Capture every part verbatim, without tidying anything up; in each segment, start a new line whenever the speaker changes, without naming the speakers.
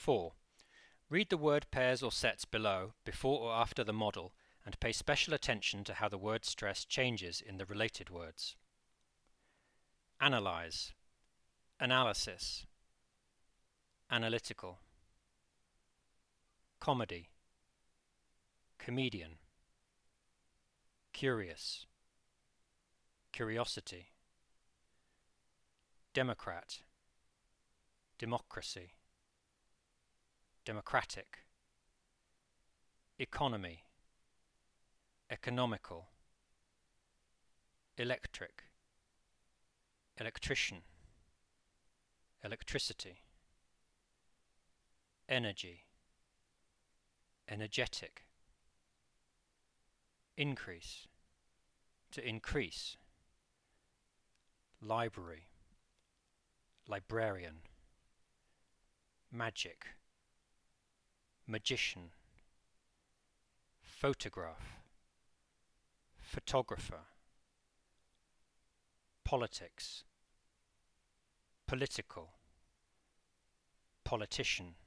four. Read the word pairs or sets below, before or after the model, and pay special attention to how the word stress changes in the related words. Analyze, analysis, analytical, comedy, comedian, curious, curiosity, democrat, democracy, democratic, economy, economical, electric, electrician, electricity, energy, energetic, increase, to increase, library, librarian, magic, magician, photograph, photographer, politics, political, politician,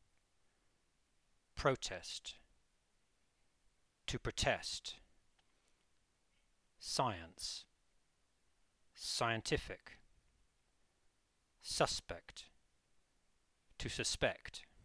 protest, to protest, science, scientific, suspect, to suspect,